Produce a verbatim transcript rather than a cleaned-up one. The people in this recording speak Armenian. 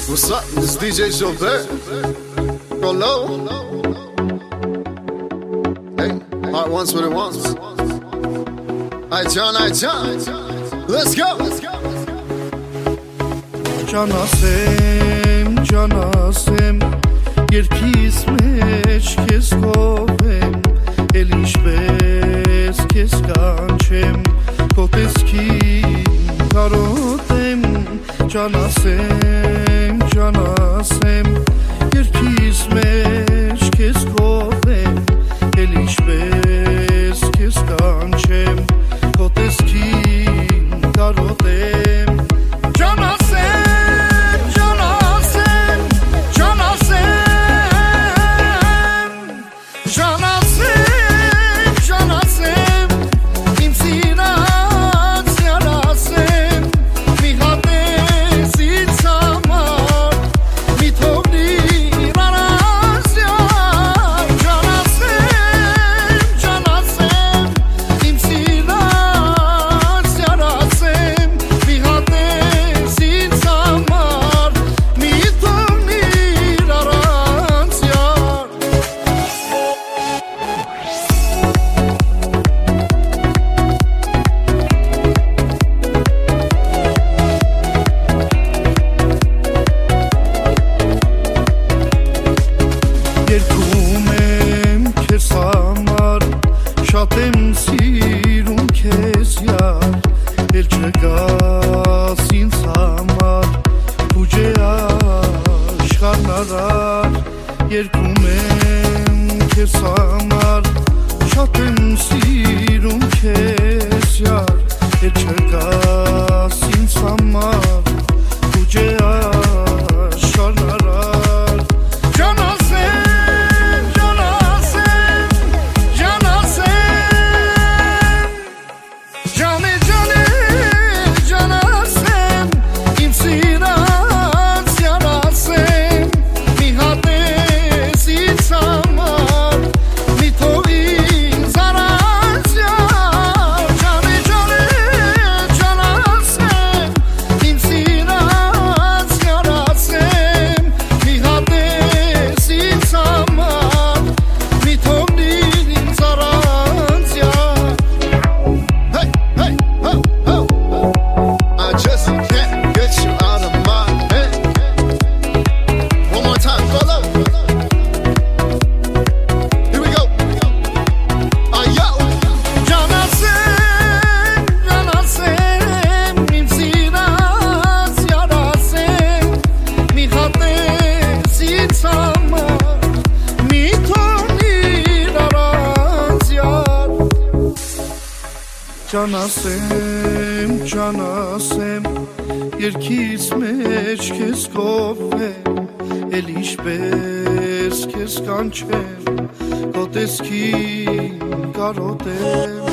What's up? This is D J Gilbert. Go low. Hey, heart wants what it wants. Alright, John, alright, John. Let's go. Canasem, canasem, երկիս մեջ քեզ կովեմ, էլ ինչպես քեզ կանչեմ, քո տեսքին կարոտեմ, canasem, canasem, երկիս մեջ քեզ կովեմ, էլ ինչպես քեզ կանչեմ, քո տեսքին կարոտեմ, canasem, canasem, canasem, canasem, canasem, իմ սիրած յարասեմ, մի հատես ինձ համար, մի թողնիր առանձյալ, canasem, canasem, իմ սիրած յարասեմ, մի հատես ինձ համար, մի թողնիր առանձյալ. Երկում եմ քեզ համար, շատ եմ սիրում քեզ յար, էլ չգաս ինձ համար, ուջե աշխարհն արար. Երկում եմ քեզ համար, շատ եմ սիրում քեզ յար, էլ չգաս ինձ համար, ուջե աշխարհն արար. Canasem, canasem, canasem, cane, cane, canasem, իմ սիրած յարասեմ, մի հատես ինձ համար, մի թող ինձ առանձյալ, cane, cane, canasem, իմ սիրած յարասեմ, մի հատես ինձ համար, մի թողնիր ինձ առանձյալ. Hey, hey, ho, ho. I just can't get you out of my head. One more time, go low. Here we go. Ah, yo. Canasem, canasem, իմ սիրած յարասեմ, մի հատես ինձ համար, մի թողնիր առանձյալ. Canasem, canasem, երկիս մեջ քեզ կովեմ, էլ ինչպես քեզ կանչեմ, քո տեսքին կարոտեմ.